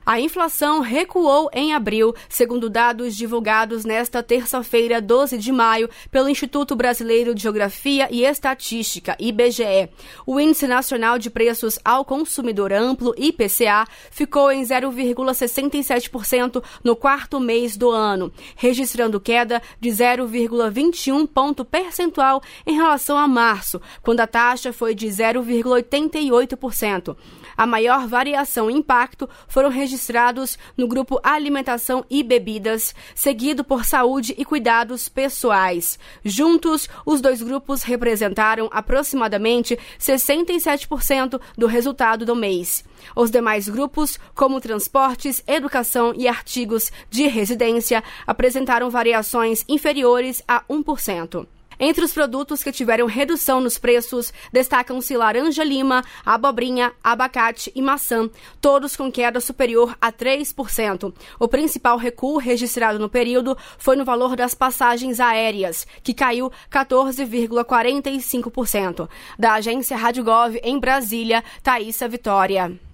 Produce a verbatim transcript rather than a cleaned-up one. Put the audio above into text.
A inflação recuou em abril, segundo dados divulgados nesta terça-feira, doze de maio, pelo Instituto Brasileiro de Geografia e Estatística, I B G E. O Índice Nacional de Preços ao Consumidor Amplo, I P C A, ficou em zero vírgula sessenta e sete por cento no quarto mês do ano, registrando queda de zero vírgula vinte e um ponto percentual em relação a março, quando a taxa foi de zero vírgula oitenta e oito por cento. A maior variação e impacto foram registrados no grupo Alimentação e Bebidas, seguido por Saúde e Cuidados Pessoais. Juntos, os dois grupos representaram aproximadamente sessenta e sete por cento do resultado do mês. Os demais grupos, como transportes, educação e artigos de residência, apresentaram variações inferiores a um por cento. Entre os produtos que tiveram redução nos preços, destacam-se laranja-lima, abobrinha, abacate e maçã, todos com queda superior a três por cento. O principal recuo registrado no período foi no valor das passagens aéreas, que caiu quatorze vírgula quarenta e cinco por cento. Da agência Rádio Gov em Brasília, Thaísa Vitória.